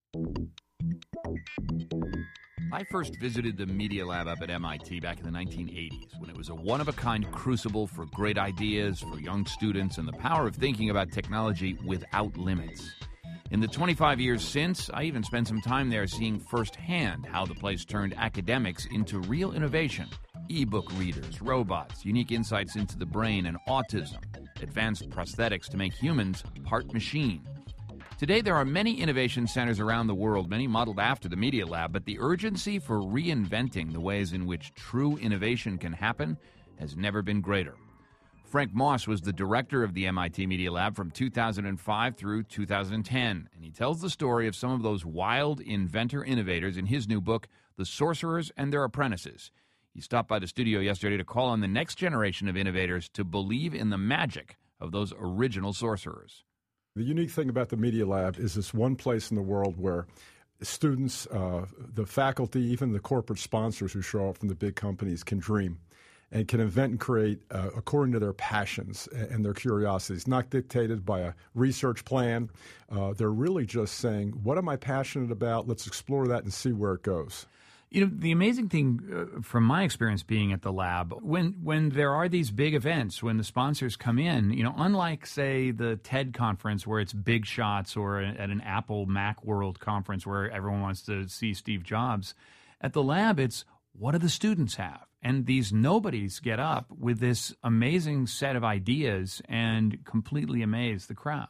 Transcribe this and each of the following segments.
I first visited the Media Lab up at MIT back in the 1980s when it was a one-of-a-kind crucible for great ideas for young students and the power of thinking about technology without limits. In the 25 years since, I even spent some time there seeing firsthand how the place turned academics into real innovation. E-book readers, robots, unique insights into the brain and autism, advanced prosthetics to make humans part machine. Today, there are many innovation centers around the world, many modeled after the Media Lab, but the urgency for reinventing the ways in which true innovation can happen has never been greater. Frank Moss was the director of the MIT Media Lab from 2005 through 2010, and he tells the story of some of those wild inventor-innovators in his new book, The Sorcerers and Their Apprentices. He stopped by the studio yesterday to call on the next generation of innovators to believe in the magic of those original sorcerers. The unique thing about the Media Lab is it's one place in the world where students, the faculty, even the corporate sponsors who show up from the big companies can dream and can invent and create according to their passions and their curiosities, not dictated by a research plan. They're really just saying, what am I passionate about? Let's explore that and see where it goes. You know, the amazing thing from my experience being at the lab, when there are these big events, when the sponsors come in, you know, unlike, say, the TED conference where it's big shots or at an Apple Macworld conference where everyone wants to see Steve Jobs, at the lab it's what do the students have? And these nobodies get up with this amazing set of ideas and completely amaze the crowd.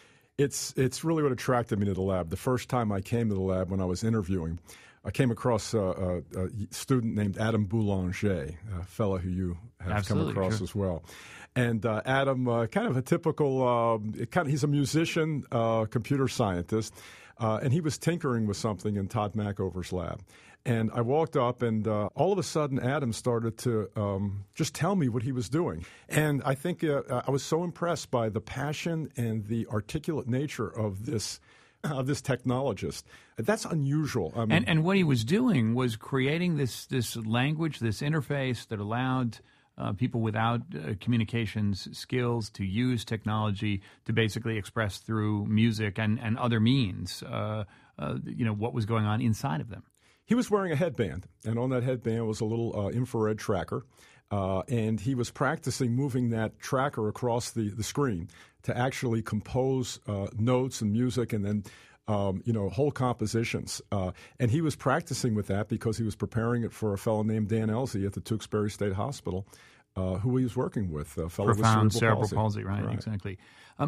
It's really what attracted me to the lab. The first time I came to the lab when I was interviewing, I came across a student named Adam Boulanger, a fellow who you have Absolutely, come across sure. as well. And Adam, kind of a typical, he's a musician, computer scientist, and he was tinkering with something in Todd Machover's lab. And I walked up, and all of a sudden, Adam started to just tell me what he was doing. And I think I was so impressed by the passion and the articulate nature of this technologist. That's unusual. And what he was doing was creating this language, this interface that allowed people without communications skills to use technology to basically express through music and other means, what was going on inside of them. He was wearing a headband, and on that headband was a little infrared tracker. And he was practicing moving that tracker across the screen to actually compose notes and music and then, whole compositions. And he was practicing with that because he was preparing it for a fellow named Dan Elsey at the Tewksbury State Hospital, who he was working with, a fellow Profound with cerebral palsy, right? Exactly.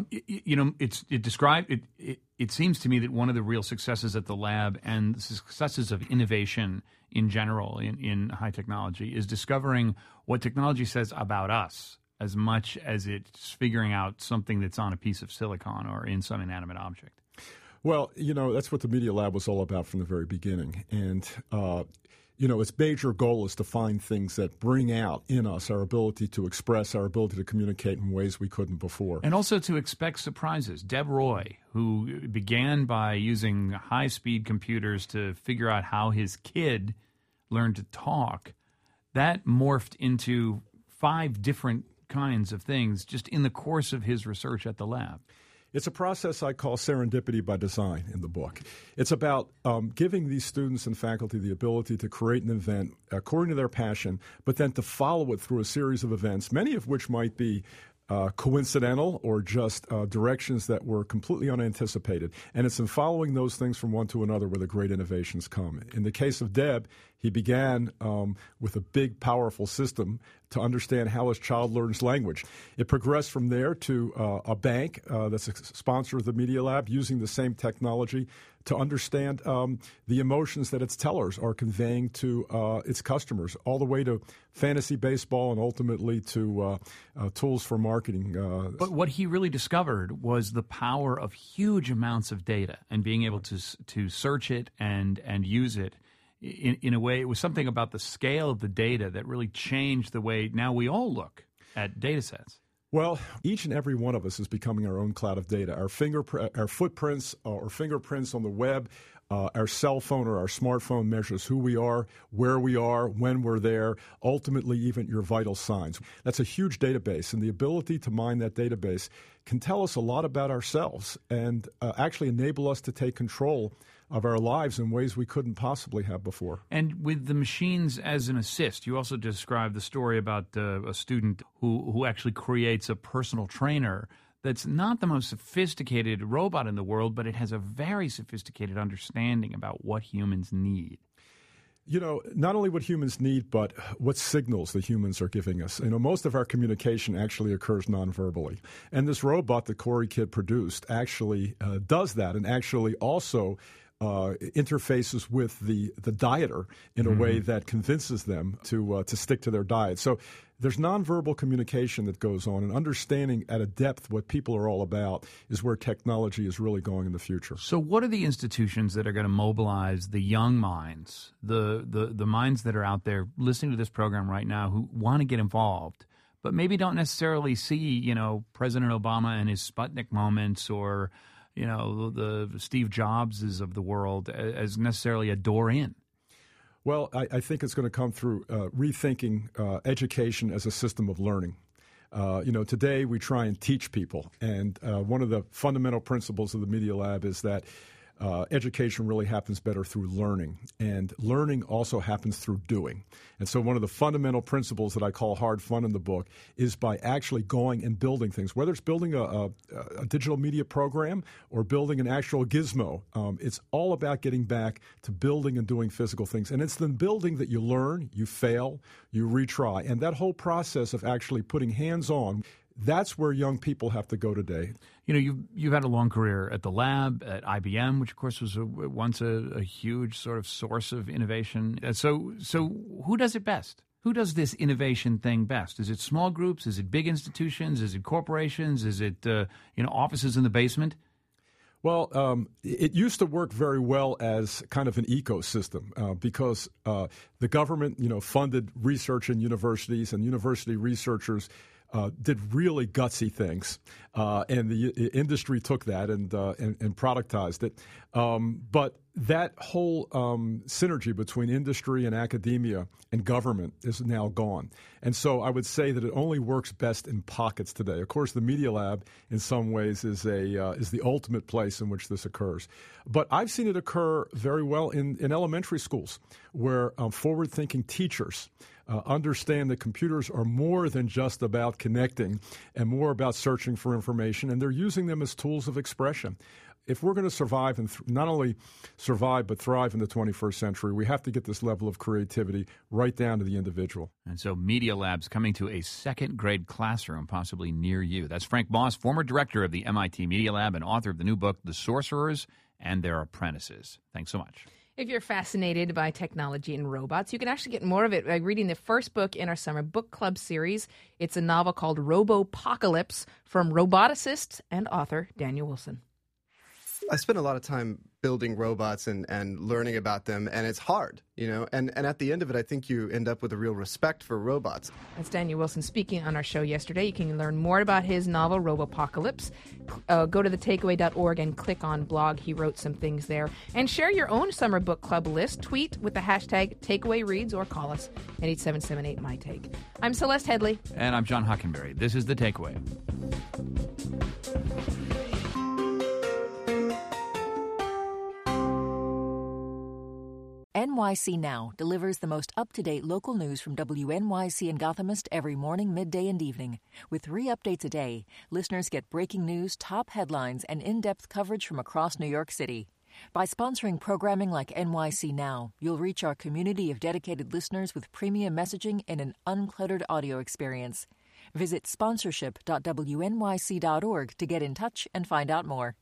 It seems to me that one of the real successes at the lab and the successes of innovation in general in high technology is discovering what technology says about us as much as it's figuring out something that's on a piece of silicon or in some inanimate object. Well, that's what the Media Lab was all about from the very beginning. And, its major goal is to find things that bring out in us our ability to express, our ability to communicate in ways we couldn't before. And also to expect surprises. Deb Roy, who began by using high-speed computers to figure out how his kid learned to talk, that morphed into 5 different kinds of things just in the course of his research at the lab. It's a process I call serendipity by design in the book. It's about giving these students and faculty the ability to create an event according to their passion, but then to follow it through a series of events, many of which might be coincidental or just directions that were completely unanticipated. And it's in following those things from one to another where the great innovations come. In the case of Deb, he began with a big, powerful system to understand how his child learns language. It progressed from there to a bank that's a sponsor of the Media Lab using the same technology to understand the emotions that its tellers are conveying to its customers, all the way to fantasy baseball and ultimately to tools for marketing. But what he really discovered was the power of huge amounts of data and being able to search it and use it. In a way, it was something about the scale of the data that really changed the way now we all look at data sets. Well, each and every one of us is becoming our own cloud of data. Our footprints or fingerprints on the web, our cell phone or our smartphone measures who we are, where we are, when we're there, ultimately even your vital signs. That's a huge database, and the ability to mine that database can tell us a lot about ourselves and actually enable us to take control of our lives in ways we couldn't possibly have before. And with the machines as an assist, you also described the story about a student who actually creates a personal trainer that's not the most sophisticated robot in the world, but it has a very sophisticated understanding about what humans need. You know, not only what humans need, but what signals the humans are giving us. You know, most of our communication actually occurs nonverbally. And this robot that Corey Kidd produced actually does that, and actually also interfaces with the dieter in a way that convinces them to stick to their diet. So there's nonverbal communication that goes on, and understanding at a depth what people are all about is where technology is really going in the future. So what are the institutions that are going to mobilize the young minds, the minds that are out there listening to this program right now who want to get involved, but maybe don't necessarily see, you know, President Obama and his Sputnik moments or, you know, the Steve Jobses of the world as necessarily a door in? Well, I think it's going to come through rethinking education as a system of learning. You know, today we try and teach people, and one of the fundamental principles of the Media Lab is that education really happens better through learning, and learning also happens through doing. And so one of the fundamental principles that I call hard fun in the book is by actually going and building things, whether it's building a digital media program or building an actual gizmo. It's all about getting back to building and doing physical things. And it's the building that you learn, you fail, you retry. And that whole process of actually putting hands-on, that's where young people have to go today. You know, you've had a long career at the lab, at IBM, which of course was once a huge sort of source of innovation. So who does it best? Who does this innovation thing best? Is it small groups? Is it big institutions? Is it corporations? Is it offices in the basement? Well, it used to work very well as kind of an ecosystem because the government, funded research in universities, and university researchers did really gutsy things, and the industry took that and productized it. But that whole synergy between industry and academia and government is now gone. And so I would say that it only works best in pockets today. Of course, the Media Lab, in some ways, is the ultimate place in which this occurs. But I've seen it occur very well in elementary schools, where forward-thinking teachers understand that computers are more than just about connecting and more about searching for information, and they're using them as tools of expression. If we're going to survive and not only survive but thrive in the 21st century, we have to get this level of creativity right down to the individual. And so Media Lab's coming to a second-grade classroom possibly near you. That's Frank Moss, former director of the MIT Media Lab and author of the new book, The Sorcerers and Their Apprentices. Thanks so much. If you're fascinated by technology and robots, you can actually get more of it by reading the first book in our summer book club series. It's a novel called Robopocalypse from roboticist and author Daniel Wilson. I spend a lot of time building robots and learning about them, and it's hard, and at the end of it, I think you end up with a real respect for robots. That's Daniel Wilson speaking on our show yesterday. You can learn more about his novel, Robopocalypse. Go to thetakeaway.org and click on blog. He wrote some things there. And share your own summer book club list. Tweet with the hashtag TakeawayReads or call us at 877-8MyTake. I'm Celeste Headley. And I'm John Hockenberry. This is The Takeaway. NYC Now delivers the most up-to-date local news from WNYC and Gothamist every morning, midday, and evening. With 3 updates a day, listeners get breaking news, top headlines, and in-depth coverage from across New York City. By sponsoring programming like NYC Now, you'll reach our community of dedicated listeners with premium messaging and an uncluttered audio experience. Visit sponsorship.wnyc.org to get in touch and find out more.